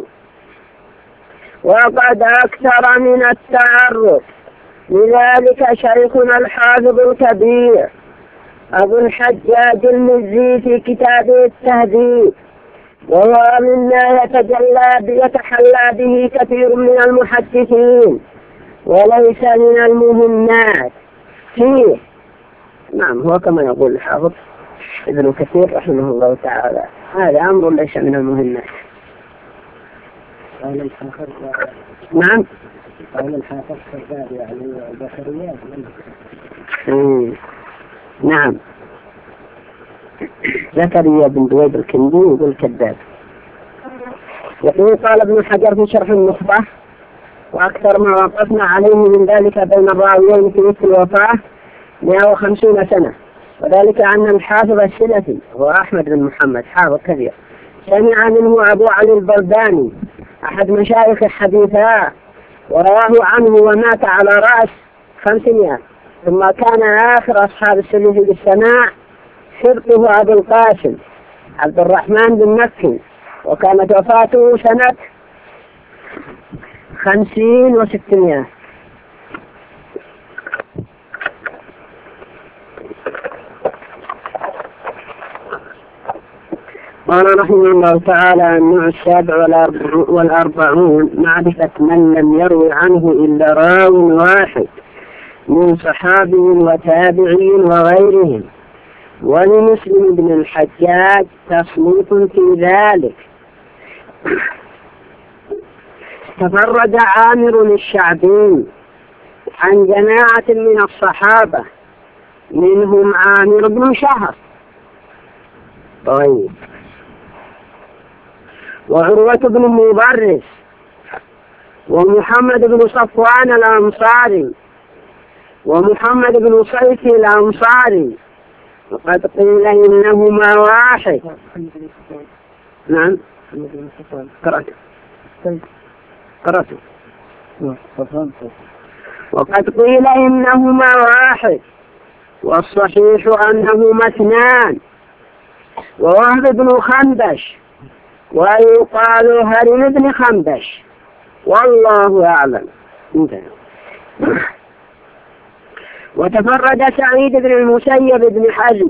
وقد أكثر من التعرف لذلك شيخنا الحافظ الكبير أبو الحجاج المزي في كتابه التهذيب، وهو مما يتجلى يتحلى به كثير من المحدثين وليس من المهمات فيه. نعم، هو كما يقول الحافظ ابن كثير رحمه الله تعالى، هذا أمر ليس من المهمات. نعم قال الحافظ كذاب يعني البشريات. نعم، زكريا بن دويد الكندي يقول كذاب. يقول قال ابن حجر في شرح النخبة: وأكثر ما وقفنا عليه من ذلك بين الراويين في وقت الوفاة مئة وخمسين سنة، وذلك أن الحافظ السلفي هو أحمد بن محمد حافظ كبير سمع منه أبو علي البرداني أحد مشايخ الحديثاء، ورواه عنه ومات على رأس خمسمائة. ثم كان آخر أصحاب السلف بالسماع شرطه أبو القاسم عبد الرحمن بن مكي، وكانت وفاته سنة خمسين وستمائة. قال رحمه الله تعالى: النوع السابع والأربعون معرفة من لم يروي عنه إلا راو واحد من صحابي وتابعي وغيرهم. ولمسلم بن الحجاج تصنيف في ذلك. تفرد عامر الشعبي عن جماعة من الصحابة منهم عامر بن شهر طيب وعروة بن مبرس ومحمد بن صفوان الأنصاري ومحمد بن صيف الأنصاري، وقد قيل إنهما واحد. نعم قرأت قرأت وقد قيل إنهما واحد، والصحيح أنهما اثنان، ووهب بن خنبش ويقال هرم بن خنبش، والله أعلم. وتفرد سعيد بن المسيب بن حزم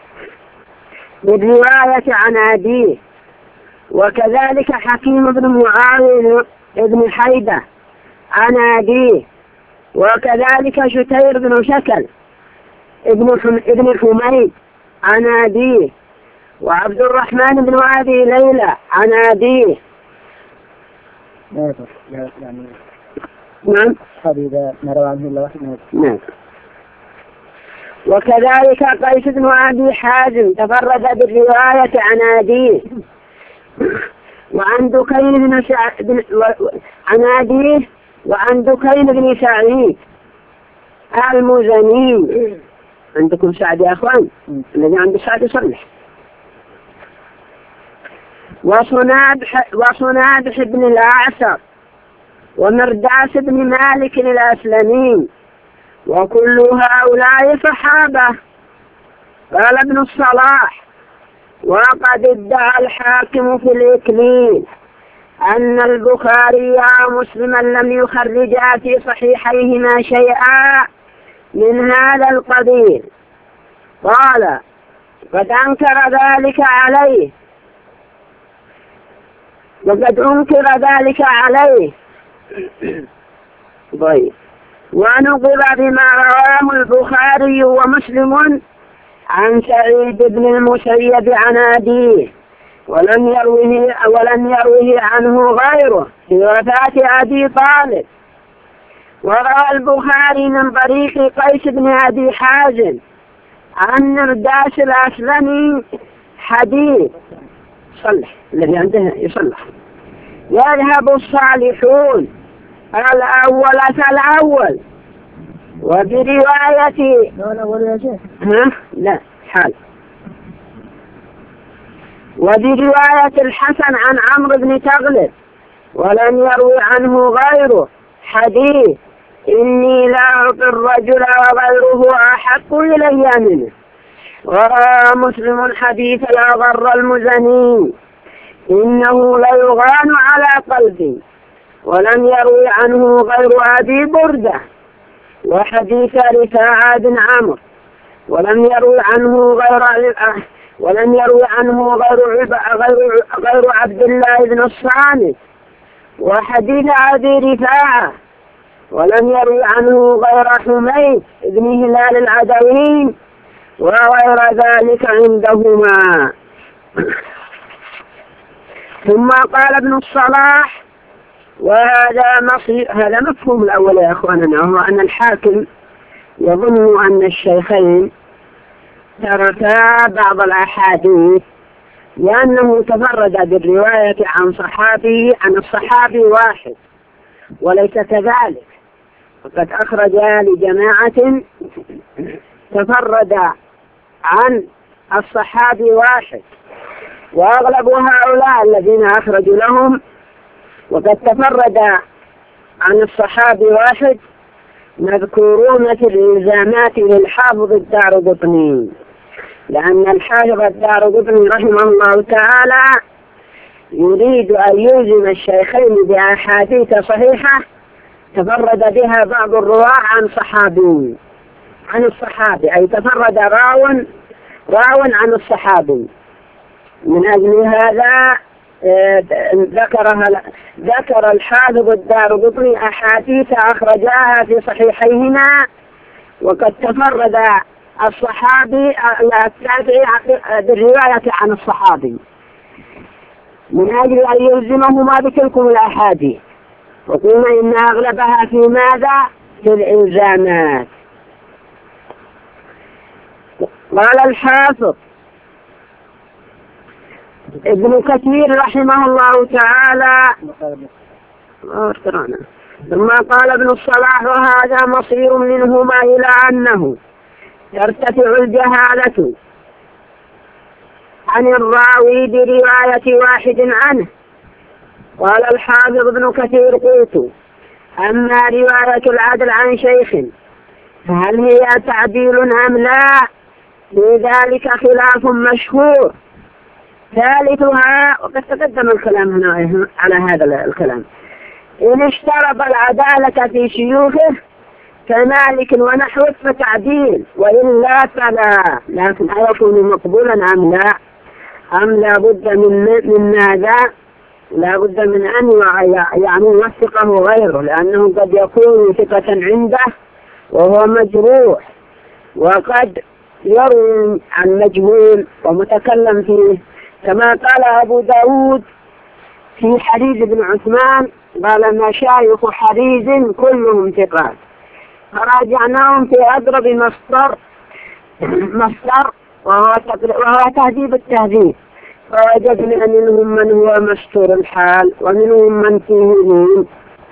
بالرواية عن أبيه، وكذلك حكيم بن معاوية بن حيدة عن أبيه، وكذلك شتير بن شكل ابن حميد عن أبيه، وعبد الرحمن بن أبي ليلى عن أبيه. نعم إذا نروى عنه إلا واحد. نعم. وكذلك قيس بن أبي حازم تفرد بالرواية عن أبيه، وعن دكين بن سع... بن... و... عن أبيه وعن دكين بن سعيد المزني. عندكم سعد يا أخوان؟ الذي عنده سعد يصلح. وصنابح وصنابح بن الأعسر ومرداس بن مالك الأسلمي، وكل هؤلاء صحابة. قال ابن الصلاح: وقد ادعى الحاكم في الإكليل أن البخاري ومسلما لم يخرجا في صحيحيهما شيئا من هذا القبيل. قال قد أنكر ذلك عليه وقد أنكر ذلك عليه طيب. ونقل بما رواه البخاري ومسلم عن سعيد بن المسيب عن أبيه ولم يروه ولم يروه عنه غيره في وفاة أبي طالب. وروى البخاري من طريق قيس بن أبي حازم عن مرداس الأسلمي حديث صلح الذي عنده يصلح يذهب الصالحون الأول فالأول. وبرواية ها لا حال وبرواية الحسن عن عمرو بن تغلب ولم يروي عنه غيره حديث إني لا أعطي الرجل وغيره أحق إلي منه. وروى مسلم حديث الأغر المزني إنه ليغان على قلبي ولم يروي عنه غير أبي بردة. وحديث رفاعة بن عمرو ولم يروي عنه غير ولم يروي عنه غير غير غير عبد الله بن الصامت. وحديث أبي رفاعة ولم يروي عنه غير حميد بن هلال العدوي وغير ذلك عندهما. ثم قال ابن الصلاح وهذا مصير هذا مفهوم الأول يا أخواننا، وهو أن الحاكم يظن أن الشيخين تركا بعض الأحاديث لأنه تفرد بالرواية عن صحابي عن الصحابي واحد وليس كذلك، فقد أخرج لجماعة تفرد عن الصحابي واحد، وأغلب هؤلاء الذين أخرجوا لهم وقد تفرد عن الصحابي واحد مذكورون في الإلزامات للحافظ الدارقطني، لأن الحافظ الدارقطني رحمه الله تعالى يريد أن يلزم الشيخين بأحاديث صحيحة تفرد بها بعض الرواة عن صحابي عن الصحابي، أي تفرد راو راو عن الصحابي. من أجل هذا ذكرها ذكر الحافظ الدارقطني أحاديث أخرجاها في صحيحيهما وقد تفرد الصحابي التابعي بالرواية عن الصحابي من أجل أن يلزمهما بتلكم الأحاديث. وقلنا إن أغلبها في ماذا؟ في الإلزامات. قال الحافظ ابن كثير رحمه الله تعالى ثم قال ابن الصلاح وهذا مصير منهما إلى أنه ترتفع الجهالة عن الراوي برواية واحد عنه. قال الحافظ ابن كثير قلت أما رواية العدل عن شيخ فهل هي تعديل أم لا؟ في ذلك خلاف مشهور. ثالثها وقد تقدم الكلام هنا على هذا الكلام إن اشترط العدالة في شيوخه كمالك ونحوه فتعديل، وإلا فلا. لكن أيكون مقبولا أم لا؟ أم لا بد من من ماذا؟ لا بد من أن يعني يوثقه غيره، لأنه قد يكون ثقة عنده وهو مجروح، وقد يروي عن مجهول ومتكلم فيه، كما قال أبو داود في حريز بن عثمان قال مشايخ حريز كلهم ثقات، فراجعناهم في أضرب مصدر مصدر وهو وهو تهذيب التهذيب، فوجدنا منهم من هو مستور الحال ومنهم من فيه لين.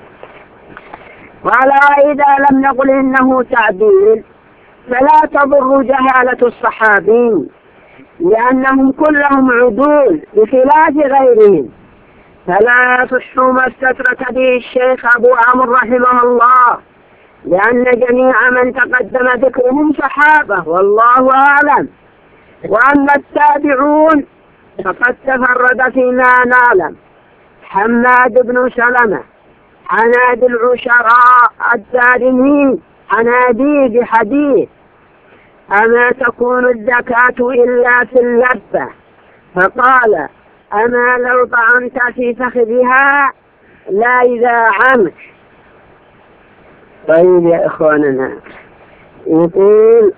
قال وإذا لم نقل إنه تعديل فلا تضر جهالة الصحابين لأنهم كلهم عدول بخلاف غيرهم، فلا يصح ما استترك به الشيخ أبو عمرو رحمه الله، لأن جميع من تقدم ذكرهم صحابة والله أعلم. وأما التابعون فقد تفرد فيما نعلم حماد بن سلمة عن أبي العشراء الدارمي عن أبي بحديث: أما تكون الزكاة إلا في اللبة؟ فقال: أما لو طعنت في فخذها لا إذا عمت. طيب يا إخواننا، يقول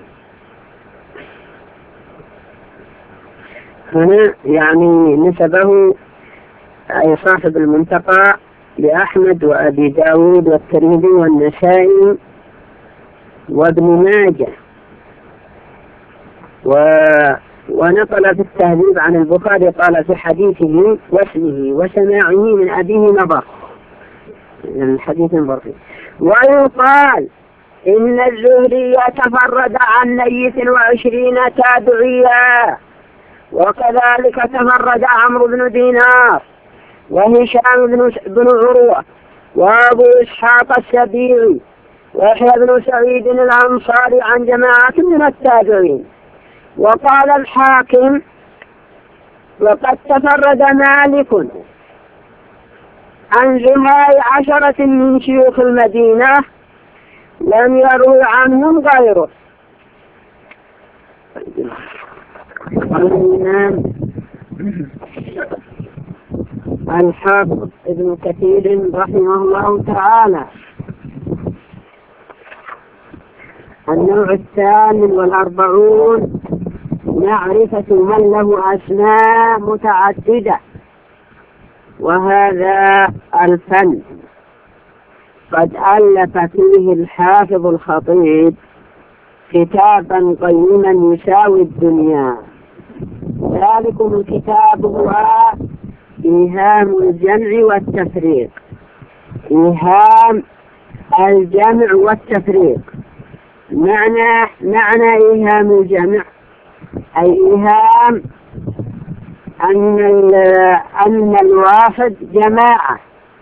هنا يعني نسبه أي صاحب المنتقى لأحمد وأبي داود والترمذي والنسائي وابن ماجه، و... ونقل في التهذيب عن البخاري قال في حديثه واسمه وسماعه من أبيه نظر، يعني الحديث برضه. ويقال إن الزهري تفرد عن نيث وعشرين تابعيا، وكذلك تفرد عمرو بن دينار وهشام بن, بن عروة وأبو إسحاق السبيعي ويحيى بن سعيد الأنصاري عن جماعة من التابعين. وقال الحاكم: وقد تفرد مالك عن زهاء عشرة من شيوخ المدينة لم يروي عنهم غيره. الإمام الحافظ ابن كثير رحمه الله تعالى: النوع الثامن والأربعون معرفة من له أسماء متعددة، وهذا الفن قد ألف فيه الحافظ الخطيب كتابا قيما يساوي الدنيا. ذلكم الكتاب هو إيهام الجمع والتفريق. إيهام الجمع والتفريق معنى معنى إيهام الجمع أي إيهام أن أن الواحد جماعة،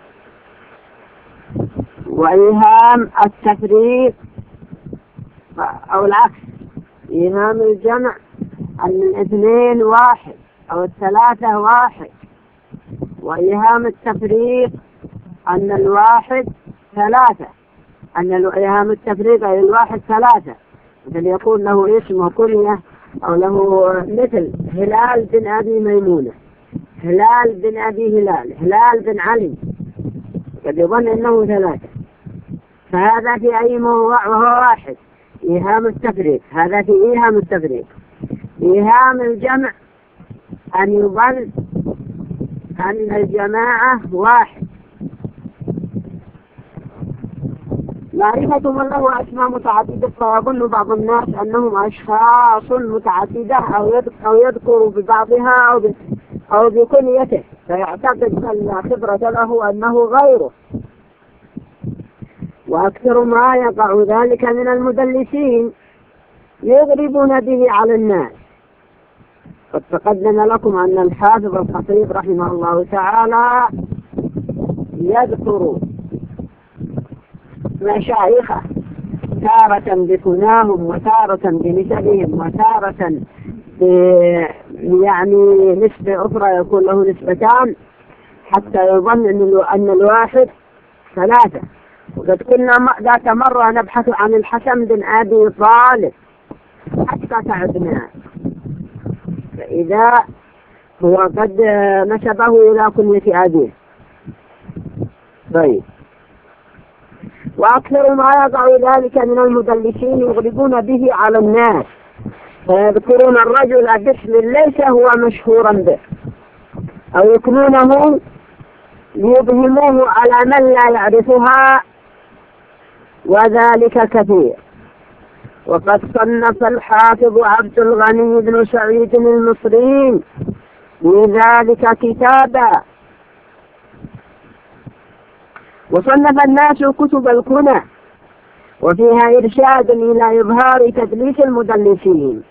وإيهام التفريق أو العكس، إيهام الجمع أن الاثنين واحد أو الثلاثة واحد، وإيهام التفريق أن الواحد ثلاثة، أن إيهام التفريق أي الواحد ثلاثة، مثل يكون له اسم وكنية أو له مثل هلال بن أبي ميمونة، هلال بن أبي هلال، هلال بن علي، قد يظن أنه ثلاثة، فهذا في أي موضع وهو واحد. إيهام التفريق هذا في إيهام التفريق. إيهام الجمع أن يظن أن الجماعة واحد. معرفة من له أسماء متعددة، فيظن بعض الناس أنهم أشخاص متعددة أو يذكر ببعضها أو أو بكنيته، فيعتقد أن لا خبرة له أنه غيره. وأكثر ما يقع ذلك من المدلسين يضربون به على الناس. قد تقدم لكم أن الحافظ الخطيب رحمه الله تعالى يذكر مشايخه تارة بكناهم وتارة بنسبهم وتارة يعني نسبة أخرى يكون له نسبتان، حتى يظن أن الواحد ثلاثة. وقد كنا ذات مرة نبحث عن الحسن بن أبي طالب حتى تعبنا، فإذا هو قد نسبه إلى كنية أبيه. طيب، وأكثر ما يقع ذلك من المدلسين يغلبون به على الناس، فيذكرون الرجل باسم ليس هو مشهورا به، أو يكنونه ليبهموه على من لا يعرفها، وذلك كثير. وقد صنف الحافظ عبد الغني بن سعيد المصري لذلك كتابا، وصنف الناس كتب الكنى وفيها إرشاد إلى إظهار تدليس المدلسين،